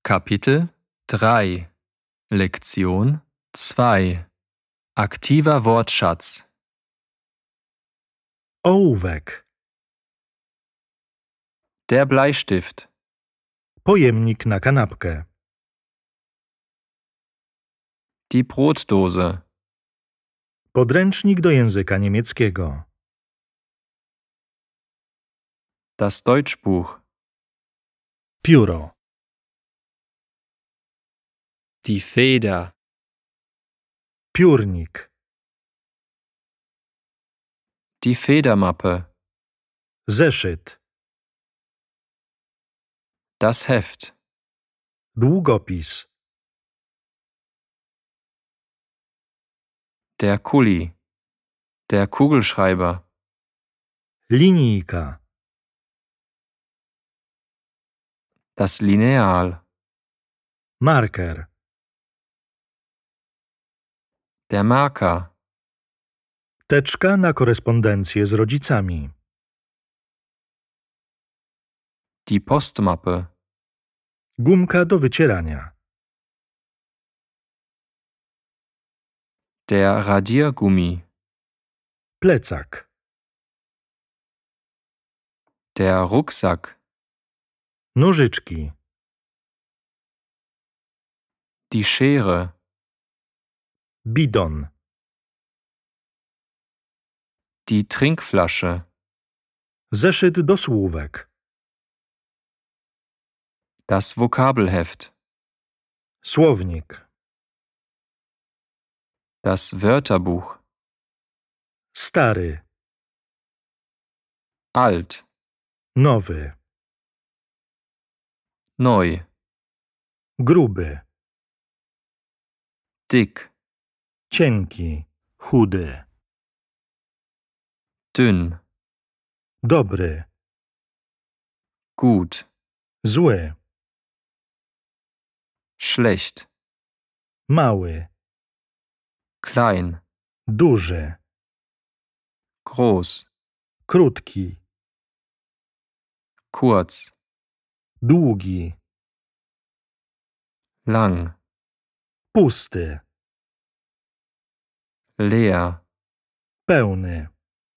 Kapitel 3 Lektion 2 Aktiver Wortschatz Ołówek, Der Bleistift pojemnik na kanapkę, Die Brotdose podręcznik do języka niemieckiego, Das Deutschbuch pióro, Die Feder piórnik, Die Federmappe zeszyt, Das Heft długopis, Der Kuli Der Kugelschreiber linijka, Das Lineal marker, Der Marker teczka na korespondencję z rodzicami, Die Postmappe gumka do wycierania, Der Radiergummi plecak, Der Rucksack nożyczki, Die Schere bidon, Die Trinkflasche zeszyt do słówek, Das Vokabelheft słownik, Das Wörterbuch stary, Alt nowy, Neu gruby, Dick cienki, chudy, Dünn dobry, Gut zły, Schlecht mały, Klein duży, Groß krótki, Kurz długi, Lang pusty, Leer pełny,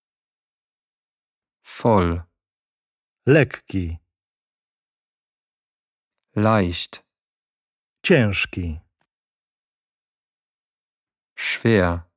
Voll lekki, Leicht ciężki, Schwer